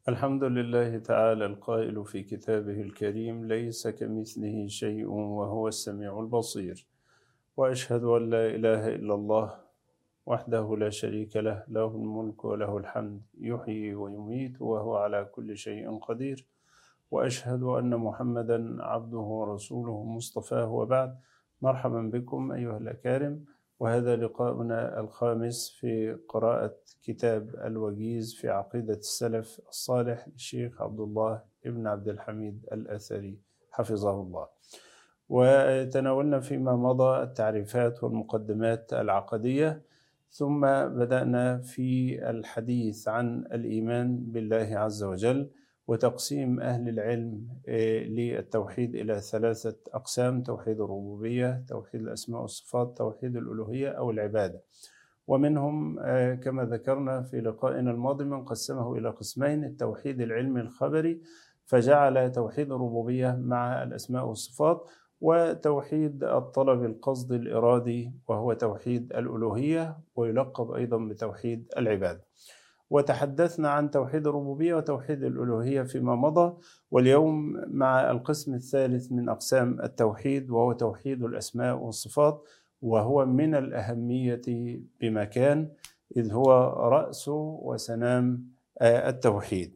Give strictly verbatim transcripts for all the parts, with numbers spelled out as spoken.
الحمد لله تعالى القائل في كتابه الكريم: ليس كمثله شيء وهو السميع البصير. وأشهد أن لا إله إلا الله وحده لا شريك له، له الملك وله الحمد، يحيي ويميت وهو على كل شيء قدير. وأشهد أن محمدا عبده ورسوله مصطفاه، وبعد. مرحبا بكم أيها الأكارم، وهذا لقاؤنا الخامس في قراءة كتاب الوجيز في عقيدة السلف الصالح للشيخ عبد الله ابن عبد الحميد الأثري حفظه الله. وتناولنا فيما مضى التعريفات والمقدمات العقدية، ثم بدأنا في الحديث عن الإيمان بالله عز وجل وتقسيم أهل العلم للتوحيد إلى ثلاثة أقسام: توحيد الربوبية، توحيد الأسماء والصفات، توحيد الألوهية أو العبادة. ومنهم كما ذكرنا في لقائنا الماضي من قسمه إلى قسمين: التوحيد العلمي الخبري، فجعل توحيد الربوبية مع الأسماء والصفات، وتوحيد الطلب القصد الإرادي وهو توحيد الألوهية، ويلقب أيضا بتوحيد العبادة. وتحدثنا عن توحيد الربوبية وتوحيد الألوهية فيما مضى، واليوم مع القسم الثالث من أقسام التوحيد وهو توحيد الأسماء والصفات، وهو من الأهمية بمكان، إذ هو رأس وسنام التوحيد.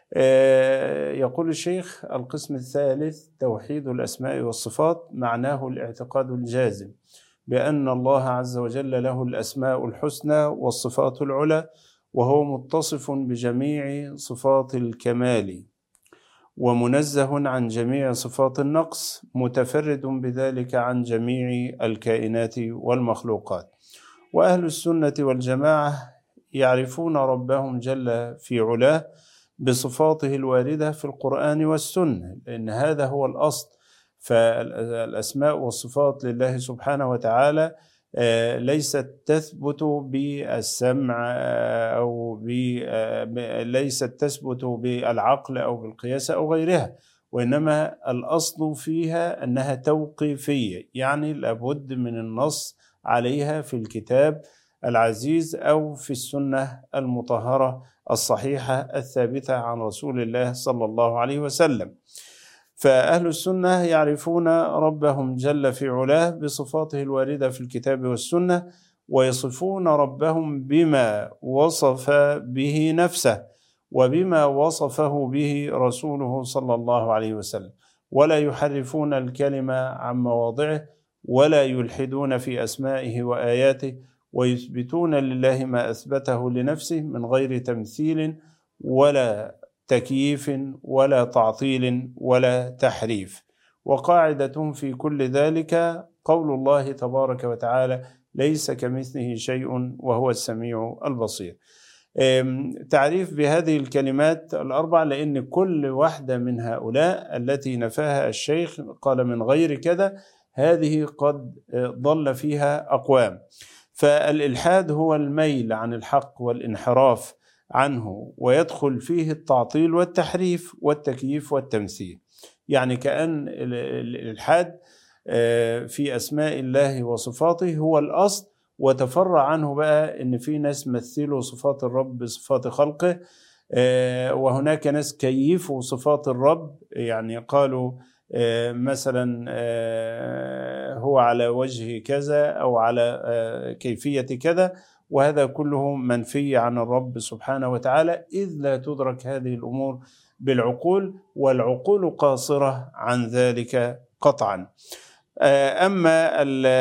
يقول الشيخ: القسم الثالث توحيد الأسماء والصفات، معناه الاعتقاد الجازم بأن الله عز وجل له الأسماء الحسنى والصفات العلى، وهو متصف بجميع صفات الكمال ومنزه عن جميع صفات النقص، متفرد بذلك عن جميع الكائنات والمخلوقات. وأهل السنة والجماعة يعرفون ربهم جل في علاه بصفاته الواردة في القرآن والسنة، لأن هذا هو الأصل. فالأسماء والصفات لله سبحانه وتعالى ليست تثبت بالسمع أو ليست تثبت بالعقل أو بالقياس أو غيرها، وإنما الأصل فيها أنها توقيفية، يعني لابد من النص عليها في الكتاب العزيز أو في السنة المطهرة الصحيحة الثابتة عن رسول الله صلى الله عليه وسلم. فأهل السنة يعرفون ربهم جل في علاه بصفاته الواردة في الكتاب والسنة، ويصفون ربهم بما وصف به نفسه وبما وصفه به رسوله صلى الله عليه وسلم، ولا يحرفون الكلمة عن مواضعه، ولا يلحدون في أسمائه وآياته، ويثبتون لله ما أثبته لنفسه من غير تمثيل ولا تكييف ولا تعطيل ولا تحريف. وقاعدة في كل ذلك قول الله تبارك وتعالى: ليس كمثله شيء وهو السميع البصير. تعريف بهذه الكلمات الأربع، لأن كل واحدة من هؤلاء التي نفاها الشيخ قال من غير كذا، هذه قد ضل فيها أقوام. فالإلحاد هو الميل عن الحق والانحراف عنه، ويدخل فيه التعطيل والتحريف والتكييف والتمثيل. يعني كأن الإلحاد في أسماء الله وصفاته هو الأصل، وتفرع عنه بقى إن في ناس مثلوا صفات الرب بصفات خلقه، وهناك ناس كيفوا صفات الرب، يعني قالوا مثلا هو على وجه كذا أو على كيفية كذا، وهذا كله منفي عن الرب سبحانه وتعالى، إذ لا تدرك هذه الأمور بالعقول، والعقول قاصرة عن ذلك قطعا. أما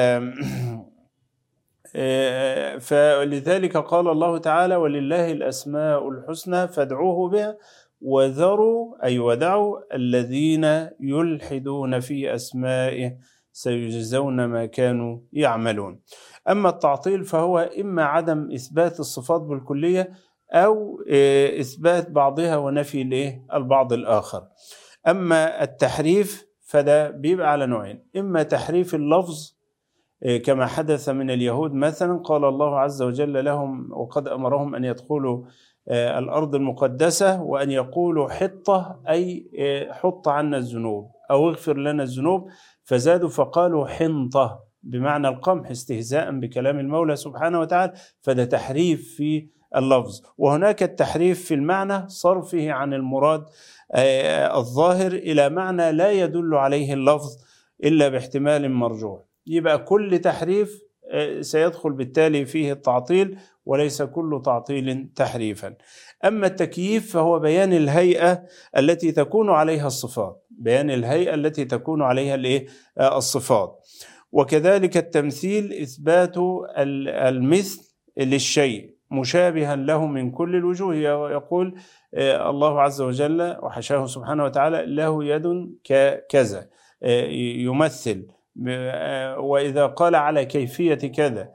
فلذلك قال الله تعالى: ولله الأسماء الحسنى فادعوه بها وذروا أي ودعوا الذين يلحدون في أسمائه سيجزون ما كانوا يعملون. أما التعطيل فهو إما عدم إثبات الصفات بالكلية أو إثبات بعضها ونفي البعض الآخر. أما التحريف فده بيبقى على نوعين: إما تحريف اللفظ كما حدث من اليهود مثلا، قال الله عز وجل لهم: وقد أمرهم أن يدخلوا الأرض المقدسة وأن يقولوا حطة، أي حط عنا الذنوب أو اغفر لنا الذنوب، فزادوا فقالوا حنطة بمعنى القمح استهزاء بكلام المولى سبحانه وتعالى. فده تحريف في اللفظ. وهناك التحريف في المعنى، صرفه عن المراد الظاهر إلى معنى لا يدل عليه اللفظ إلا باحتمال مرجوح. يبقى كل تحريف سيدخل بالتالي فيه التعطيل، وليس كل تعطيل تحريفا. أما التكييف فهو بيان الهيئة التي تكون عليها الصفات، بيان الهيئة التي تكون عليها الإيه؟ الصفات. وكذلك التمثيل إثبات المثل للشيء مشابها له من كل الوجوه. يقول الله عز وجل وحشاه سبحانه وتعالى له يد كذا، يمثل. وإذا قال على كيفية كذا،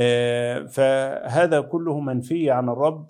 فهذا كله منفي عن الرب،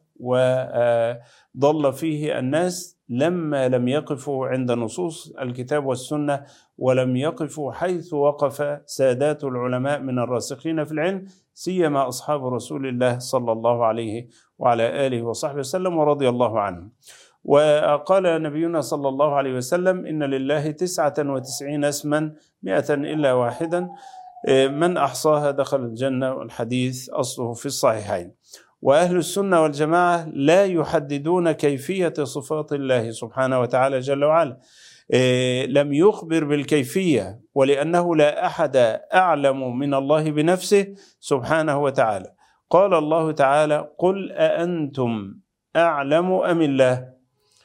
وضل فيه الناس لما لم يقفوا عند نصوص الكتاب والسنة، ولم يقفوا حيث وقف سادات العلماء من الراسخين في العلم، سيما أصحاب رسول الله صلى الله عليه وعلى آله وصحبه وسلم ورضي الله عنهم. وقال نبينا صلى الله عليه وسلم: إن لله تسعة وتسعين اسما مئة إلا واحدا، من أحصاها دخل الجنة. والحديث أصله في الصحيحين. وأهل السنة والجماعة لا يحددون كيفية صفات الله سبحانه وتعالى جل وعلا، لم يخبر بالكيفية، ولأنه لا أحد أعلم من الله بنفسه سبحانه وتعالى. قال الله تعالى: قل أأنتم أعلم أم الله؟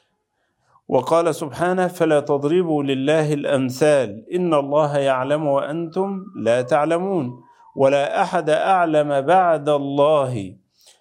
وقال سبحانه: فلا تضربوا لله الأمثال إن الله يعلم وأنتم لا تعلمون. ولا أحد أعلم بعد الله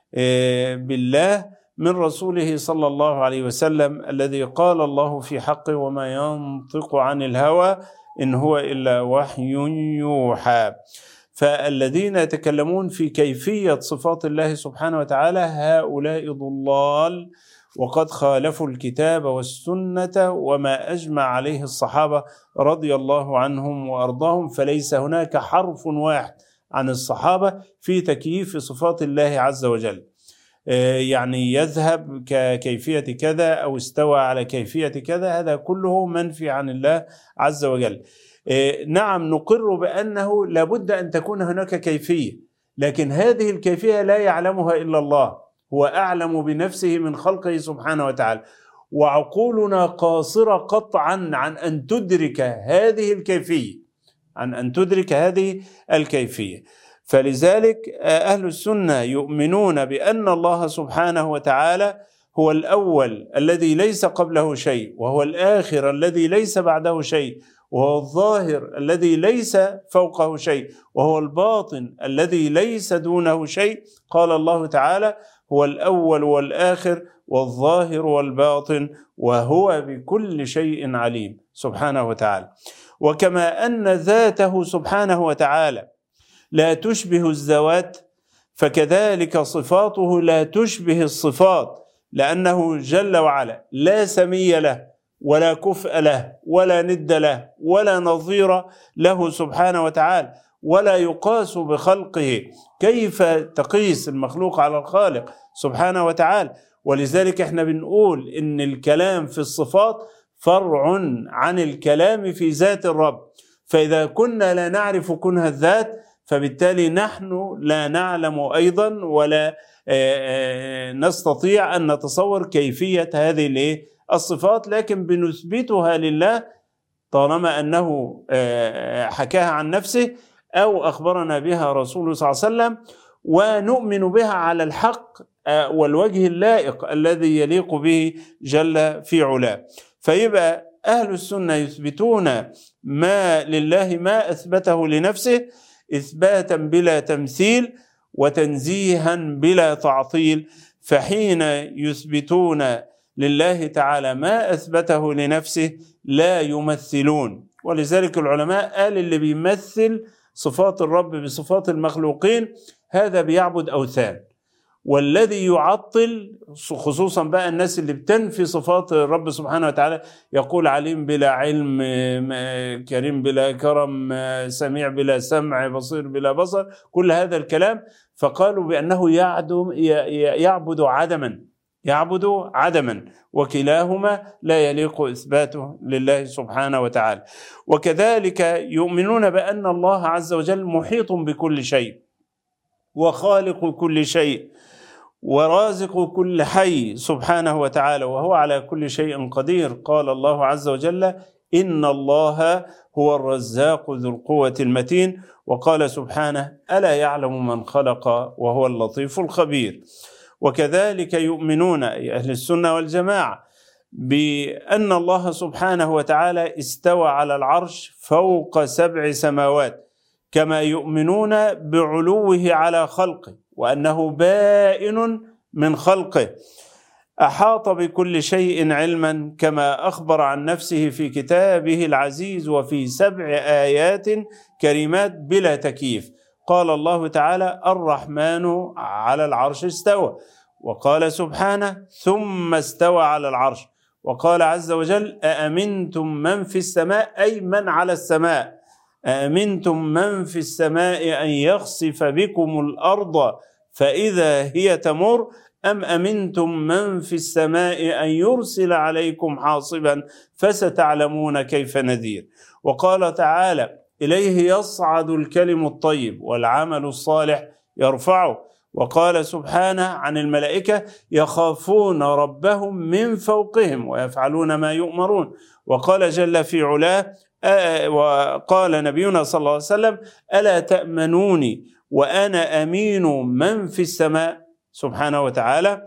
بالله من رسوله صلى الله عليه وسلم، الذي قال الله في حقه: وما ينطق عن الهوى إن هو إلا وحي يوحى. فالذين يتكلمون في كيفية صفات الله سبحانه وتعالى هؤلاء ضلال، وقد خالفوا الكتاب والسنة وما أجمع عليه الصحابة رضي الله عنهم وأرضاهم. فليس هناك حرف واحد عن الصحابة في تكييف صفات الله عز وجل، يعني يذهب ككيفية كذا أو استوى على كيفية كذا، هذا كله منفي عن الله عز وجل. نعم، نقر بأنه لابد أن تكون هناك كيفية، لكن هذه الكيفية لا يعلمها إلا الله، هو أعلم بنفسه من خلقه سبحانه وتعالى. وعقولنا قاصرة قطعا عن أن تدرك هذه الكيفية، عن أن تدرك هذه الكيفية. فلذلك أهل السنة يؤمنون بأن الله سبحانه وتعالى هو الأول الذي ليس قبله شيء، وهو الآخر الذي ليس بعده شيء، وهو الظاهر الذي ليس فوقه شيء، وهو الباطن الذي ليس دونه شيء. قال الله تعالى: هو الأول والآخر والظاهر والباطن وهو بكل شيء عليم سبحانه وتعالى. وكما أن ذاته سبحانه وتعالى لا تشبه الذوات، فكذلك صفاته لا تشبه الصفات، لأنه جل وعلا لا سمي له ولا كفء له ولا ند له ولا نظير له سبحانه وتعالى، ولا يقاس بخلقه. كيف تقيس المخلوق على الخالق سبحانه وتعالى؟ ولذلك احنا بنقول إن الكلام في الصفات فرع عن الكلام في ذات الرب. فإذا كنا لا نعرف كنه الذات، فبالتالي نحن لا نعلم أيضا ولا نستطيع أن نتصور كيفية هذه الصفات، لكن بنثبتها لله طالما أنه حكاها عن نفسه أو أخبرنا بها رسوله صلى الله عليه وسلم، ونؤمن بها على الحق والوجه اللائق الذي يليق به جل في علاه. فيبقى أهل السنة يثبتون ما لله ما أثبته لنفسه إثباتا بلا تمثيل وتنزيها بلا تعطيل. فحين يثبتون لله تعالى ما أثبته لنفسه لا يمثلون. ولذلك العلماء قال اللي بيمثل صفات الرب بصفات المخلوقين هذا بيعبد أوثان، والذي يعطل خصوصا بقى الناس اللي بتنفي صفات الرب سبحانه وتعالى، يقول عليم بلا علم، كريم بلا كرم، سميع بلا سمع، بصير بلا بصر، كل هذا الكلام. فقالوا بأنه يعبد عدما، يعبد عدما، وكلاهما لا يليق إثباته لله سبحانه وتعالى. وكذلك يؤمنون بأن الله عز وجل محيط بكل شيء وخالق كل شيء، ورازق كل حي سبحانه وتعالى، وهو على كل شيء قدير. قال الله عز وجل: إن الله هو الرزاق ذو القوة المتين. وقال سبحانه: ألا يعلم من خلق وهو اللطيف الخبير. وكذلك يؤمنون أي أهل السنة والجماعة بأن الله سبحانه وتعالى استوى على العرش فوق سبع سماوات، كما يؤمنون بعلوه على خلقه وأنه بائن من خلقه، أحاط بكل شيء علما، كما أخبر عن نفسه في كتابه العزيز وفي سبع آيات كريمات بلا تكييف. قال الله تعالى: الرحمن على العرش استوى. وقال سبحانه: ثم استوى على العرش. وقال عز وجل: أأمنتم من في السماء، أي من على السماء، أأمنتم من في السماء أن يخسف بكم الأرض فإذا هي تمر، أم أمنتم من في السماء أن يرسل عليكم حاصبا فستعلمون كيف نذير. وقال تعالى: إليه يصعد الكلم الطيب والعمل الصالح يرفعه. وقال سبحانه عن الملائكة: يخافون ربهم من فوقهم ويفعلون ما يؤمرون. وقال جل في علاه: وقال نبينا صلى الله عليه وسلم: ألا تأمنوني وأنا أمين من في السماء سبحانه وتعالى.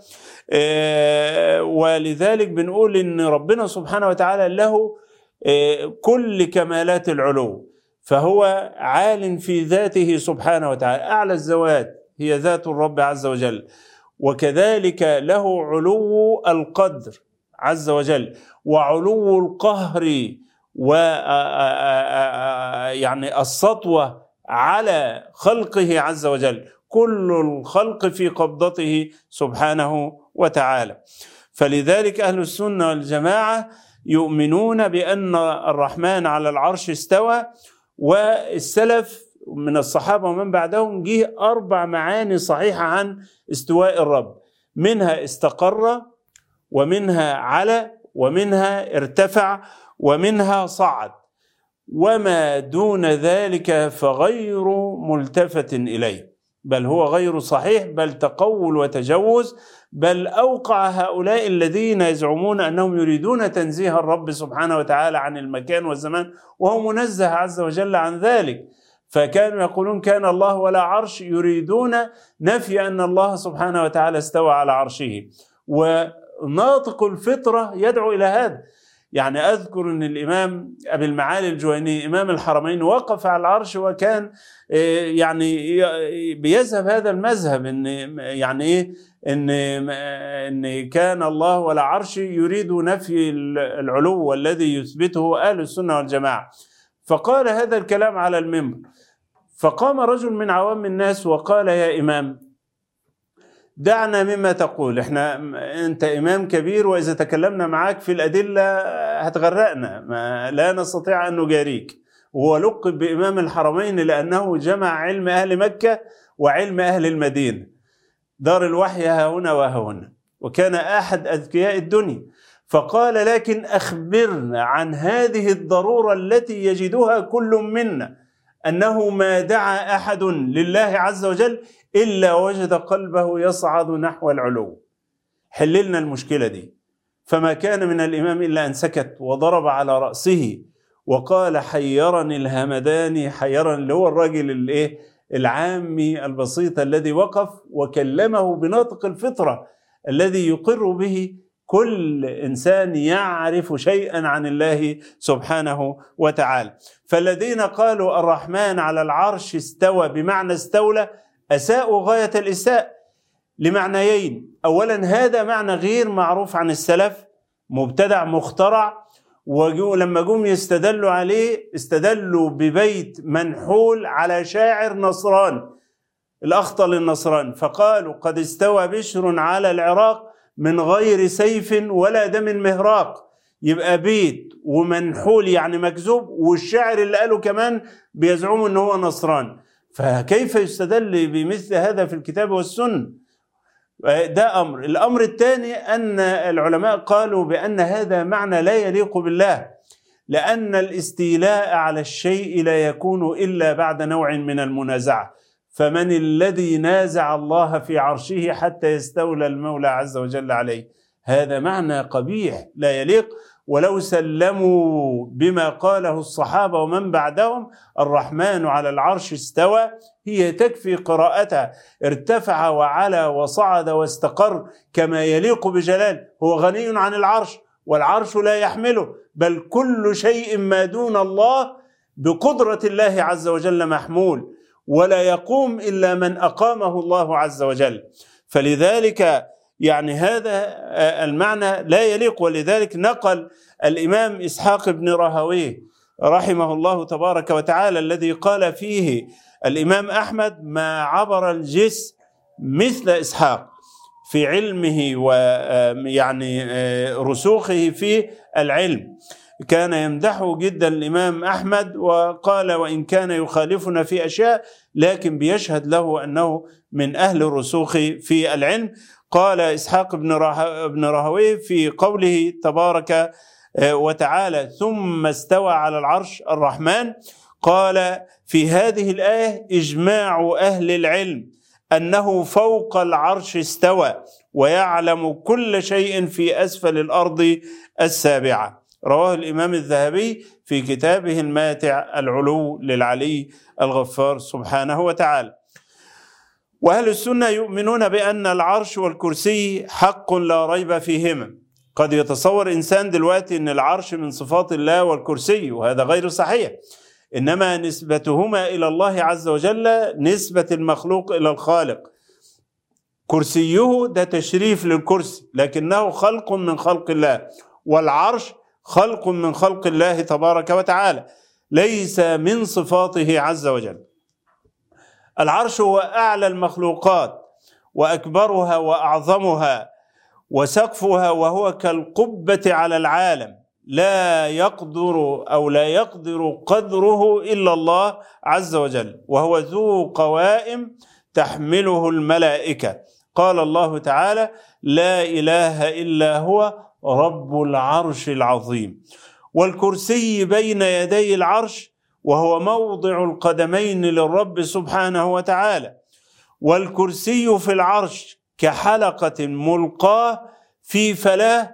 ولذلك بنقول إن ربنا سبحانه وتعالى له كل كمالات العلو، فهو عال في ذاته سبحانه وتعالى، أعلى الذوات هي ذات الرب عز وجل. وكذلك له علو القدر عز وجل، وعلو القهر، و يعني السطوة على خلقه عز وجل، كل الخلق في قبضته سبحانه وتعالى. فلذلك أهل السنة والجماعة يؤمنون بأن الرحمن على العرش استوى. والسلف من الصحابة ومن بعدهم جه أربع معاني صحيحة عن استواء الرب، منها استقر، ومنها على، ومنها ارتفع، ومنها صعد، وما دون ذلك فغير ملتفت إليه، بل هو غير صحيح، بل تقول وتجوز، بل أوقع هؤلاء الذين يزعمون أنهم يريدون تنزيه الرب سبحانه وتعالى عن المكان والزمان، وهو منزه عز وجل عن ذلك. فكانوا يقولون كان الله ولا عرش، يريدون نفي أن الله سبحانه وتعالى استوى على عرشه، وناطق الفطرة يدعو إلى هذا. يعني أذكر أن الإمام أبي المعالي الجويني إمام الحرمين وقف على العرش، وكان يعني بيذهب هذا المذهب إن يعني إيه إن إن كان الله ولا عرش، يريد نفي العلو والذي يثبته أهل السنة والجماعة. فقال هذا الكلام على المنبر، فقام رجل من عوام الناس وقال: يا إمام، دعنا مما تقول، احنا انت امام كبير، واذا تكلمنا معاك في الادله هتغرقنا، ما لا نستطيع ان نجاريك. وهو لقب بامام الحرمين لانه جمع علم اهل مكه وعلم اهل المدينه، دار الوحي ها هنا وها هنا، وكان احد اذكياء الدنيا. فقال: لكن اخبرنا عن هذه الضروره التي يجدها كل منا، انه ما دعا احد لله عز وجل إلا وجد قلبه يصعد نحو العلو. حللنا المشكلة دي. فما كان من الإمام إلا أن سكت وضرب على رأسه وقال: حيرني الهمداني. حيرني اللي هو الراجل الايه العامي البسيط الذي وقف وكلمه بناطق الفطرة الذي يقر به كل إنسان يعرف شيئا عن الله سبحانه وتعالى. فالذين قالوا الرحمن على العرش استوى بمعنى استولى أساءوا غاية الإساءة لمعنيين. أولا، هذا معنى غير معروف عن السلف، مبتدع مخترع، ولما جم يستدلوا عليه استدلوا ببيت منحول على شاعر نصراني الأخطل النصراني، فقالوا: قد استوى بشر على العراق من غير سيف ولا دم مهراق. يبقى بيت ومنحول يعني مكذوب، والشاعر اللي قاله كمان بيزعموا أنه هو نصراني. فكيف يستدل بمثل هذا في الكتاب والسنة؟ ده أمر. الأمر الثاني أن العلماء قالوا بأن هذا معنى لا يليق بالله، لأن الاستيلاء على الشيء لا يكون إلا بعد نوع من المنازعة. فمن الذي نازع الله في عرشه حتى يستولى المولى عز وجل عليه؟ هذا معنى قبيح لا يليق. ولو سلموا بما قاله الصحابة ومن بعدهم الرحمن على العرش استوى، هي تكفي قراءتها. ارتفع وعلى وصعد واستقر كما يليق بجلال. هو غني عن العرش، والعرش لا يحمله، بل كل شيء ما دون الله بقدرة الله عز وجل محمول، ولا يقوم إلا من أقامه الله عز وجل. فلذلك يعني هذا المعنى لا يليق. ولذلك نقل الإمام إسحاق بن راهويه رحمه الله تبارك وتعالى الذي قال فيه الإمام أحمد: ما عبر الجسر مثل إسحاق في علمه ويعني رسوخه في العلم. كان يمدحه جدا الإمام أحمد، وقال: وإن كان يخالفنا في أشياء لكن بيشهد له أنه من أهل الرسوخ في العلم. قال إسحاق بن راهويه في قوله تبارك وتعالى: ثم استوى على العرش الرحمن، قال في هذه الآية: إجماع أهل العلم أنه فوق العرش استوى ويعلم كل شيء في أسفل الأرض السابعة. رواه الإمام الذهبي في كتابه الماتع العلو للعلي الغفار سبحانه وتعالى. وأهل السنة يؤمنون بأن العرش والكرسي حق لا ريب فيهما. قد يتصور إنسان دلوقتي أن العرش من صفات الله والكرسي، وهذا غير صحيح، إنما نسبتهما إلى الله عز وجل نسبة المخلوق إلى الخالق. كرسيه ده تشريف للكرسي، لكنه خلق من خلق الله، والعرش خلق من خلق الله تبارك وتعالى، ليس من صفاته عز وجل. العرش هو أعلى المخلوقات وأكبرها وأعظمها وسقفها، وهو كالقبة على العالم، لا يقدر أو لا يقدر قدره إلا الله عز وجل، وهو ذو قوائم تحمله الملائكة. قال الله تعالى: لا إله إلا هو رب العرش العظيم. والكرسي بين يدي العرش، وهو موضع القدمين للرب سبحانه وتعالى. والكرسي في العرش كحلقة ملقاة في فلاة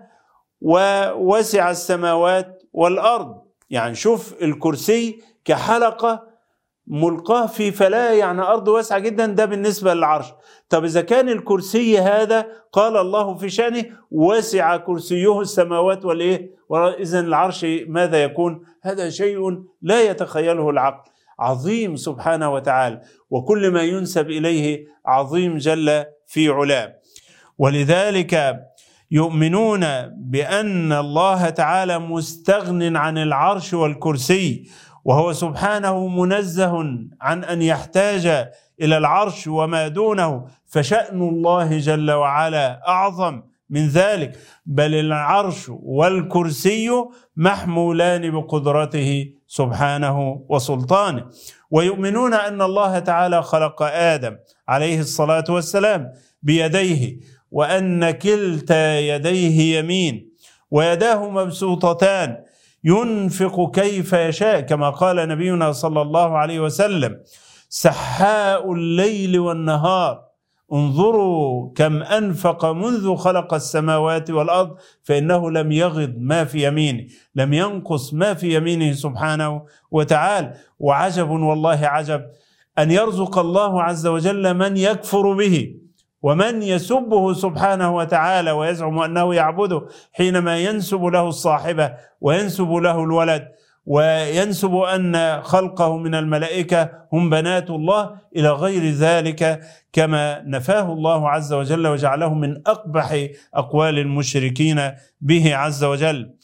ووسع السماوات والأرض. يعني شوف الكرسي كحلقة ملقاة في فلاة، يعني أرض واسعة جدا، ده بالنسبة للعرش. طب إذا كان الكرسي هذا قال الله في شأنه: وسع كرسيه السماوات والإيه، إذن العرش ماذا يكون؟ هذا شيء لا يتخيله العقل. عظيم سبحانه وتعالى، وكل ما ينسب إليه عظيم جل في علاه. ولذلك يؤمنون بأن الله تعالى مستغن عن العرش والكرسي، وهو سبحانه منزه عن أن يحتاج إلى العرش وما دونه، فشأن الله جل وعلا أعظم من ذلك، بل العرش والكرسي محمولان بقدرته سبحانه وسلطانه. ويؤمنون أن الله تعالى خلق آدم عليه الصلاة والسلام بيديه، وأن كلتا يديه يمين، ويداه مبسوطتان ينفق كيف يشاء، كما قال نبينا صلى الله عليه وسلم: سحاء الليل والنهار، انظروا كم أنفق منذ خلق السماوات والأرض، فإنه لم يغض ما في يمينه، لم ينقص ما في يمينه سبحانه وتعالى. وعجب والله عجب أن يرزق الله عز وجل من يكفر به ومن يسبه سبحانه وتعالى ويزعم أنه يعبده، حينما ينسب له الصاحبة وينسب له الولد وينسب أن خلقه من الملائكة هم بنات الله إلى غير ذلك، كما نفاه الله عز وجل وجعله من أقبح أقوال المشركين به عز وجل.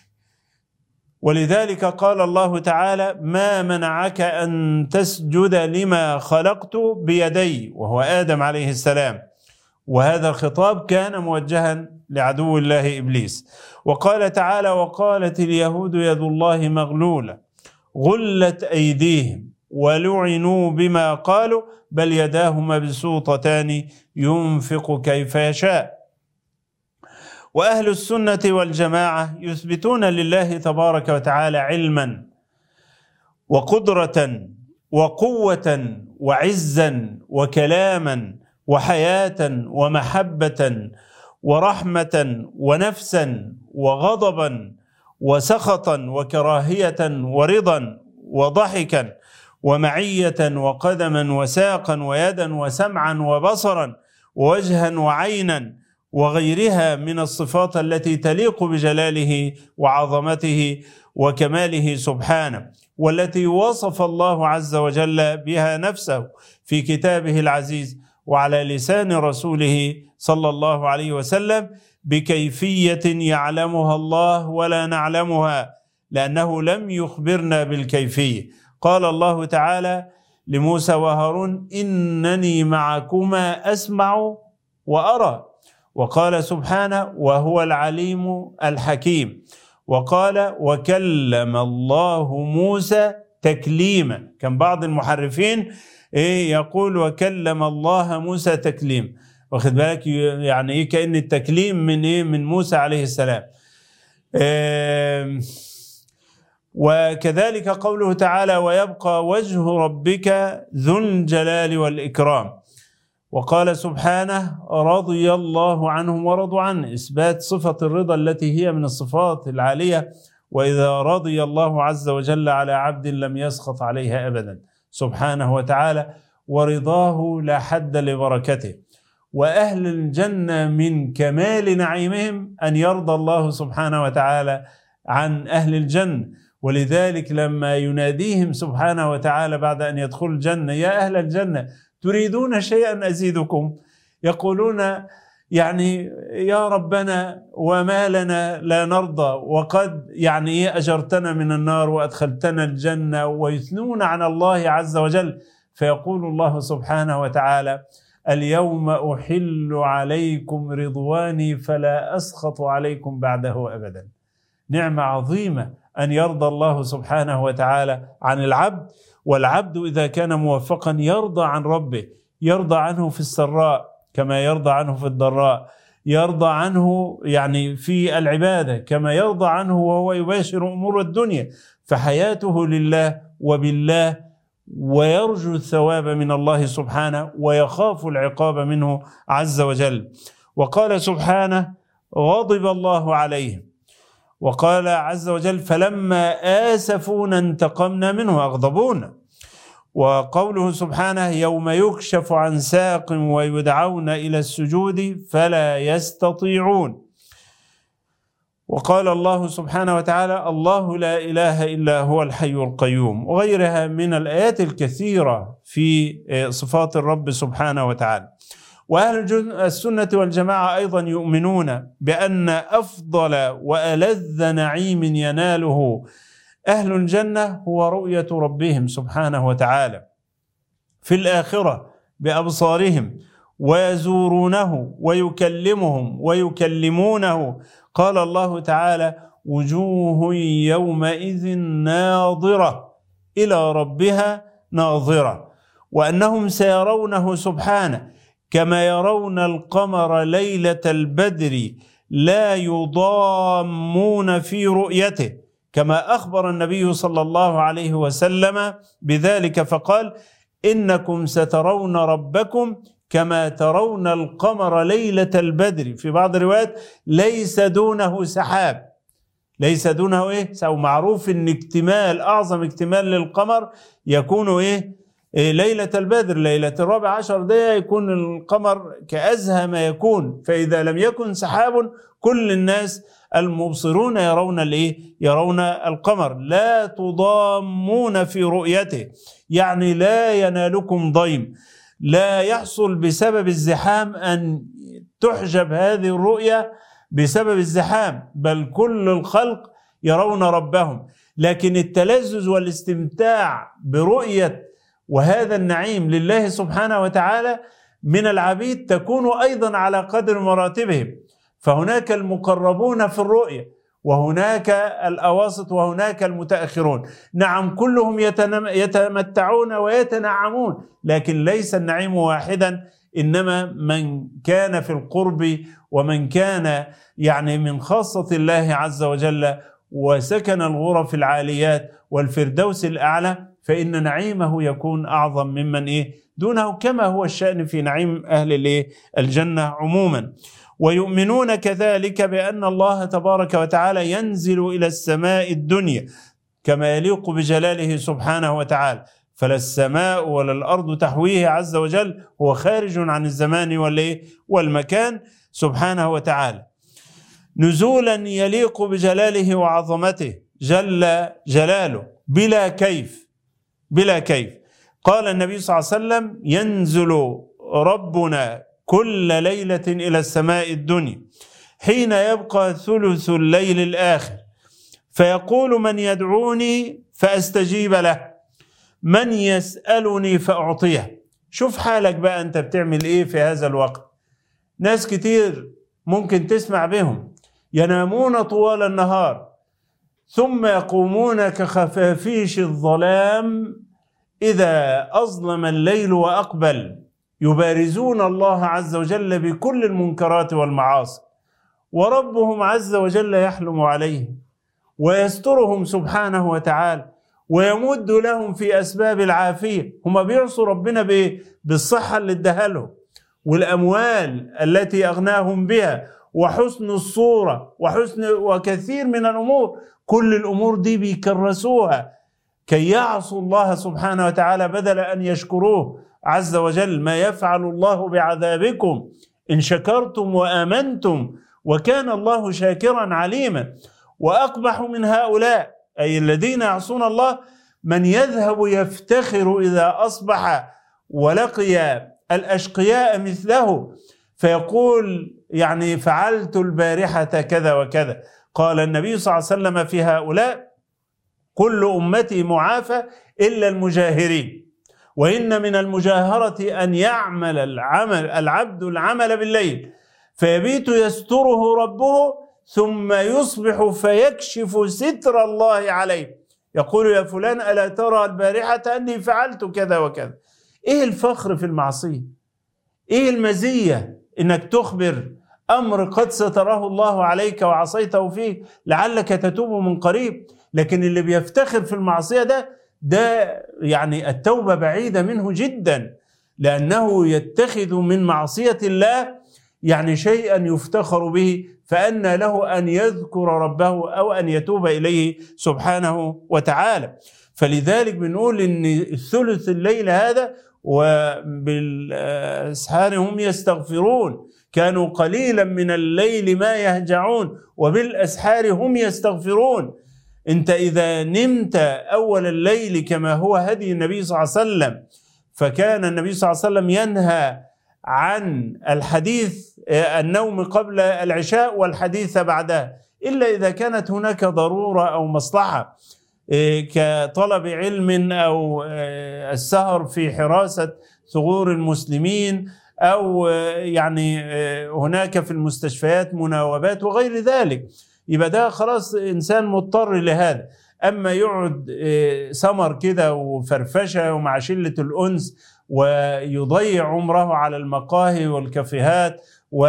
ولذلك قال الله تعالى: ما منعك أن تسجد لما خلقت بيدي، وهو آدم عليه السلام. وهذا الخطاب كان موجها لعدو الله إبليس. وقال تعالى: وقالت اليهود يد الله مغلولة غلت أيديهم ولعنوا بما قالوا بل يداه مبسوطتان ينفق كيف يشاء. وأهل السنة والجماعة يثبتون لله تبارك وتعالى علما وقدرة وقوة وعزا وكلاما وحياة ومحبة ورحمة ونفسا وغضبا وسخطا وكراهية ورضا وضحكا ومعية وقدما وساقا ويدا وسمعا وبصرا ووجها وعينا وغيرها من الصفات التي تليق بجلاله وعظمته وكماله سبحانه، والتي وصف الله عز وجل بها نفسه في كتابه العزيز وعلى لسان رسوله صلى الله عليه وسلم بكيفية يعلمها الله ولا نعلمها، لأنه لم يخبرنا بالكيفية. قال الله تعالى لموسى وهارون: إنني معكما أسمع وأرى. وقال سبحانه: وهو العليم الحكيم. وقال: وكلم الله موسى تكليما. كان بعض المحرفين إيه يقول وكلم الله موسى تكليم، واخد بالك؟ يعني ايه كأن التكليم من ايه من موسى عليه السلام. إيه وكذلك قوله تعالى: ويبقى وجه ربك ذو الجلال والإكرام. وقال سبحانه: رضي الله عنهم ورضوا عنه، إثبات صفة الرضا التي هي من الصفات العالية. وإذا رضي الله عز وجل على عبد لم يسخط عليها أبدا سبحانه وتعالى، ورضاه لا حد لبركته. وأهل الجنة من كمال نعيمهم أن يرضى الله سبحانه وتعالى عن أهل الجنة، ولذلك لما يناديهم سبحانه وتعالى بعد أن يدخلوا الجنة: يا أهل الجنة تريدون شيئا أزيدكم؟ يقولون يعني يا ربنا وما لنا لا نرضى، وقد يعني إيه أجرتنا من النار وأدخلتنا الجنة، ويثنون على الله عز وجل. فيقول الله سبحانه وتعالى: اليوم أحل عليكم رضواني فلا أسخط عليكم بعده أبدا. نعمة عظيمة أن يرضى الله سبحانه وتعالى عن العبد، والعبد إذا كان موفقا يرضى عن ربه، يرضى عنه في السراء كما يرضى عنه في الضراء، يرضى عنه يعني في العبادة كما يرضى عنه وهو يباشر أمور الدنيا، فحياته لله وبالله، ويرجو الثواب من الله سبحانه ويخاف العقاب منه عز وجل. وقال سبحانه: غضب الله عليهم. وقال عز وجل: فلما آسفونا انتقمنا منه، أغضبونا. وقوله سبحانه: يوم يكشف عن ساق ويدعون إلى السجود فلا يستطيعون. وقال الله سبحانه وتعالى: الله لا إله إلا هو الحي القيوم، وغيرها من الآيات الكثيرة في صفات الرب سبحانه وتعالى. وأهل السنة والجماعة أيضا يؤمنون بأن أفضل وألذ نعيم يناله أهل الجنة هو رؤية ربهم سبحانه وتعالى في الآخرة بأبصارهم، ويزورونه ويكلمهم ويكلمونه. قال الله تعالى: وجوه يومئذ ناظرة إلى ربها ناظرة، وأنهم سيرونه سبحانه كما يرون القمر ليلة البدر لا يضامون في رؤيته، كما أخبر النبي صلى الله عليه وسلم بذلك فقال: إنكم سترون ربكم كما ترون القمر ليلة البدر. في بعض الروايات: ليس دونه سحاب، ليس دونه إيه؟ سو معروف إن اكتمال أعظم اكتمال للقمر يكون إيه؟ إيه ليلة البدر، ليلة الرابع عشر ده يكون القمر كأزهى ما يكون. فإذا لم يكن سحاب كل الناس المبصرون يرون الإيه؟ يرون القمر. لا تضامون في رؤيته، يعني لا ينالكم ضيم، لا يحصل بسبب الزحام أن تحجب هذه الرؤية بسبب الزحام، بل كل الخلق يرون ربهم. لكن التلذذ والاستمتاع برؤية وهذا النعيم لله سبحانه وتعالى من العبيد تكون أيضا على قدر مراتبهم. فهناك المقربون في الرؤية، وهناك الأواسط، وهناك المتأخرون. نعم كلهم يتمتعون ويتنعمون، لكن ليس النعيم واحدا، إنما من كان في القرب ومن كان يعني من خاصة الله عز وجل وسكن الغرف العاليات والفردوس الأعلى، فإن نعيمه يكون أعظم ممن إيه دونه، كما هو الشأن في نعيم أهل الإيه الجنة عموما. ويؤمنون كذلك بأن الله تبارك وتعالى ينزل إلى السماء الدنيا كما يليق بجلاله سبحانه وتعالى، فلا السماء ولا الأرض تحويه عز وجل، هو خارج عن الزمان والمكان سبحانه وتعالى، نزولا يليق بجلاله وعظمته جل جلاله بلا كيف بلا كيف. قال النبي صلى الله عليه وسلم: ينزل ربنا كل ليلة إلى السماء الدنيا حين يبقى ثلث الليل الآخر، فيقول: من يدعوني فأستجيب له، من يسألني فأعطيه. شوف حالك بقى أنت بتعمل إيه في هذا الوقت. ناس كتير ممكن تسمع بهم ينامون طوال النهار ثم يقومون كخفافيش الظلام إذا أظلم الليل وأقبل، يبارزون الله عز وجل بكل المنكرات والمعاصي، وربهم عز وجل يحلم عليهم ويسترهم سبحانه وتعالى ويمد لهم في أسباب العافية. هم بيعصوا ربنا بالصحة اللي اداها لهم والأموال التي أغناهم بها وحسن الصورة وحسن وكثير من الأمور، كل الأمور دي بيكرسوها كي يعصوا الله سبحانه وتعالى بدل أن يشكروه عز وجل. ما يفعل الله بعذابكم إن شكرتم وآمنتم وكان الله شاكرا عليما. وأقبح من هؤلاء أي الذين يعصون الله من يذهب يفتخر إذا أصبح ولقي الأشقياء مثله فيقول يعني فعلت البارحة كذا وكذا. قال النبي صلى الله عليه وسلم في هؤلاء: كل أمتي معافى إلا المجاهرين، وإن من المجاهرة أن يعمل العمل العبد العمل بالليل فيبيت يستره ربه ثم يصبح فيكشف ستر الله عليه، يقول: يا فلان ألا ترى البارحة أني فعلت كذا وكذا. إيه الفخر في المعصية؟ إيه المزية إنك تخبر أمر قد ستره الله عليك وعصيته فيه لعلك تتوب من قريب؟ لكن اللي بيفتخر في المعصية ده ده يعني التوبة بعيدة منه جدا، لأنه يتخذ من معصية الله يعني شيئا يفتخر به، فأن له أن يذكر ربه أو أن يتوب إليه سبحانه وتعالى. فلذلك بنقول إن الثلث الليل هذا وبالأسحار هم يستغفرون، كانوا قليلا من الليل ما يهجعون وبالأسحار هم يستغفرون. انت إذا نمت أول الليل كما هو هدي النبي صلى الله عليه وسلم، فكان النبي صلى الله عليه وسلم ينهى عن الحديث النوم قبل العشاء والحديث بعدها إلا إذا كانت هناك ضرورة أو مصلحة كطلب علم أو السهر في حراسة ثغور المسلمين أو يعني هناك في المستشفيات مناوبات وغير ذلك، يبقى ده خلاص إنسان مضطر لهذا. أما يقعد سمر كده وفرفشة ومع شلة الأنس ويضيع عمره على المقاهي والكافيهات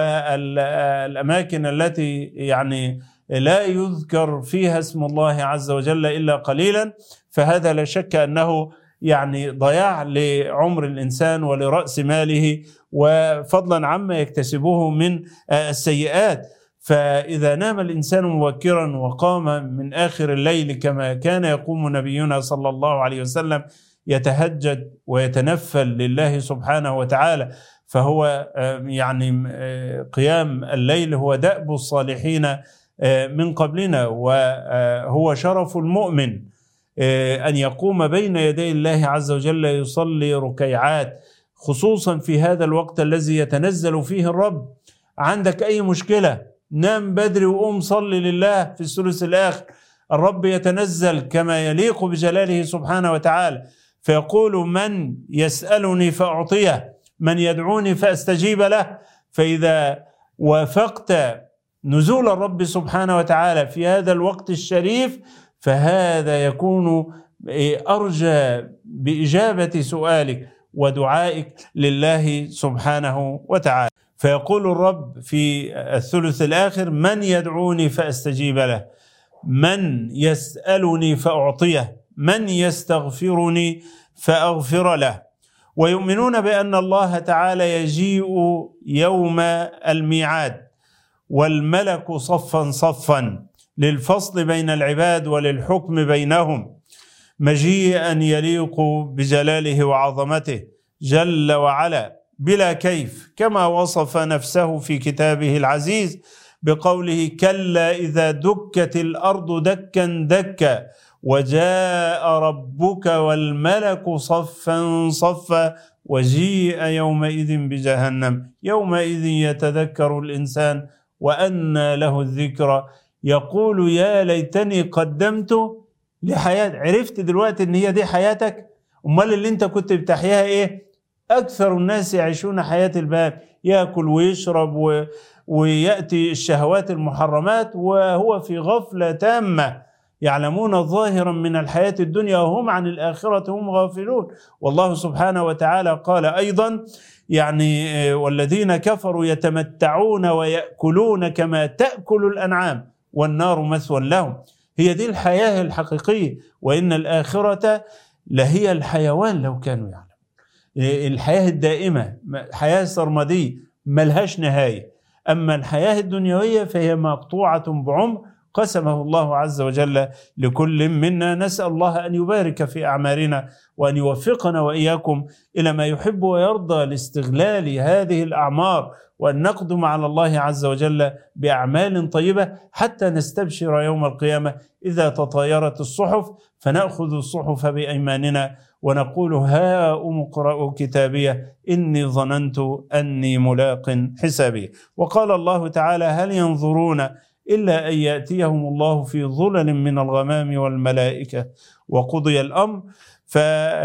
والأماكن التي يعني لا يذكر فيها اسم الله عز وجل إلا قليلا، فهذا لا شك أنه يعني ضياع لعمر الإنسان ولرأس ماله، وفضلا عما يكتسبه من السيئات. فإذا نام الإنسان مبكرا وقام من آخر الليل كما كان يقوم نبينا صلى الله عليه وسلم يتهجد ويتنفل لله سبحانه وتعالى، فهو يعني قيام الليل هو دأب الصالحين من قبلنا، وهو شرف المؤمن أن يقوم بين يدي الله عز وجل يصلي ركيعات، خصوصا في هذا الوقت الذي يتنزل فيه الرب. عندك أي مشكلة نام بدري وقوم صلي لله في الثلث الآخر، الرب يتنزل كما يليق بجلاله سبحانه وتعالى فيقول: من يسألني فأعطيه، من يدعوني فأستجيب له. فإذا وافقت نزول الرب سبحانه وتعالى في هذا الوقت الشريف فهذا يكون أرجى بإجابة سؤالك ودعائك لله سبحانه وتعالى. فيقول الرب في الثلث الآخر: من يدعوني فأستجيب له. من يسألني فأعطيه، من يستغفرني فأغفر له. ويؤمنون بأن الله تعالى يجيء يوم الميعاد والملك صفا صفا للفصل بين العباد وللحكم بينهم، مجيئا يليق بجلاله وعظمته جل وعلا بلا كيف، كما وصف نفسه في كتابه العزيز بقوله: كلا إذا دكت الأرض دكا دكا وجاء ربك والملك صفا صفا وجيء يومئذ بجهنم يومئذ يتذكر الإنسان وأنى له الذكرى يقول يا ليتني قدمت لحياتي. عرفت دلوقتي ان هي دي حياتك؟ امال اللي انت كنت بتحياها ايه؟ اكثر الناس يعيشون حياة الباب، يأكل ويشرب و... ويأتي الشهوات المحرمات وهو في غفلة تامة، يعلمون ظاهرا من الحياة الدنيا وهم عن الآخرة هم غافلون. والله سبحانه وتعالى قال أيضا يعني والذين كفروا يتمتعون ويأكلون كما تأكل الأنعام والنار مثوى لهم. هي دي الحياة الحقيقية، وإن الآخرة لهي الحيوان لو كانوا يعلمون. الحياة الدائمة حياة سرمدية ملهاش نهاية، أما الحياة الدنيوية فهي مقطوعة بعمر قسمه الله عز وجل لكل منا. نسأل الله أن يبارك في أعمارنا وأن يوفقنا وإياكم إلى ما يحب ويرضى لاستغلال هذه الأعمار، وأن نقدم على الله عز وجل بأعمال طيبة حتى نستبشر يوم القيامة إذا تطايرت الصحف فنأخذ الصحف بأيماننا ونقول هاؤم اقرءوا كتابيه إني ظننت أني ملاق حسابي. وقال الله تعالى هل ينظرون إلا أن يأتيهم الله في ظلل من الغمام والملائكة وقضي الأمر. ف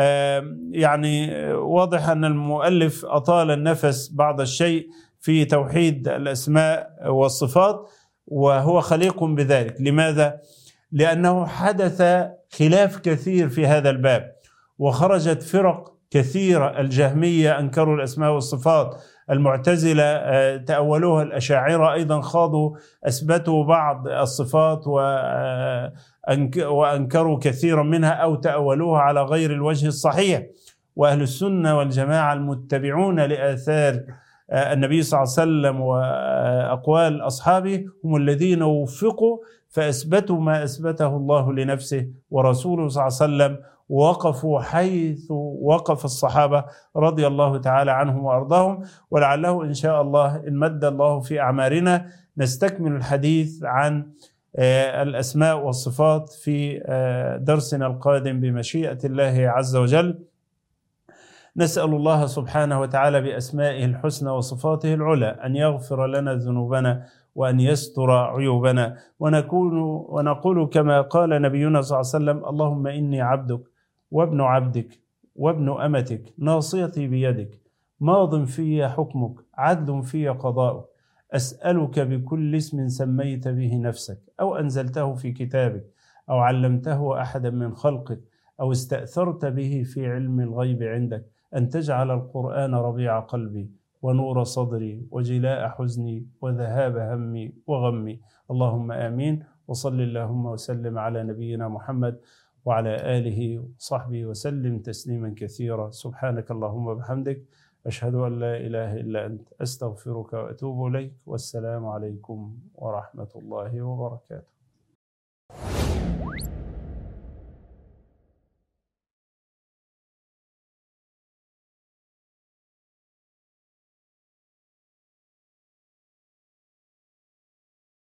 يعني واضح أن المؤلف أطال النفس بعض الشيء في توحيد الأسماء والصفات، وهو خليق بذلك. لماذا؟ لأنه حدث خلاف كثير في هذا الباب، وخرجت فرق كثيرة. الجهمية أنكروا الأسماء والصفات، المعتزلة تأولوها، الأشاعرة أيضا خاضوا أثبتوا بعض الصفات وأنكروا كثيرا منها أو تأولوها على غير الوجه الصحيح. وأهل السنة والجماعة المتبعون لآثار النبي صلى الله عليه وسلم وأقوال أصحابه هم الذين وفقوا فأثبتوا ما أثبته الله لنفسه ورسوله صلى الله عليه وسلم، وقفوا حيث وقف الصحابة رضي الله تعالى عنهم وأرضاهم. ولعله إن شاء الله إن مد الله في أعمارنا نستكمل الحديث عن الأسماء والصفات في درسنا القادم بمشيئة الله عز وجل. نسأل الله سبحانه وتعالى بأسمائه الحسنى وصفاته العلى أن يغفر لنا ذنوبنا وأن يستر عيوبنا، ونكون ونقول كما قال نبينا صلى الله عليه وسلم اللهم إني عبدك وابن عبدك وابن أمتك ناصيتي بيدك ماض في حكمك عدل في قضاؤك، أسألك بكل اسم سميت به نفسك أو أنزلته في كتابك أو علمته أحدا من خلقك أو استأثرت به في علم الغيب عندك أن تجعل القرآن ربيع قلبي ونور صدري وجلاء حزني وذهاب همي وغمي. اللهم آمين. وصل اللهم وسلم على نبينا محمد وعلى آله وصحبه وسلم تسليما كثيرا. سبحانك اللهم وبحمدك أشهد أن لا إله إلا أنت أستغفرك وأتوب إليك. والسلام عليكم ورحمة الله وبركاته.